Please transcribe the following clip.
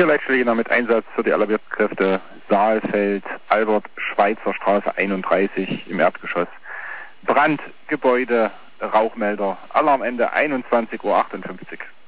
Hier Leitstelle mit Einsatz für die Alarmierkräfte Saalfeld, Albert Schweitzer Straße 31 im Erdgeschoss. Brand, Gebäude, Rauchmelder, Alarmende 21:58 Uhr.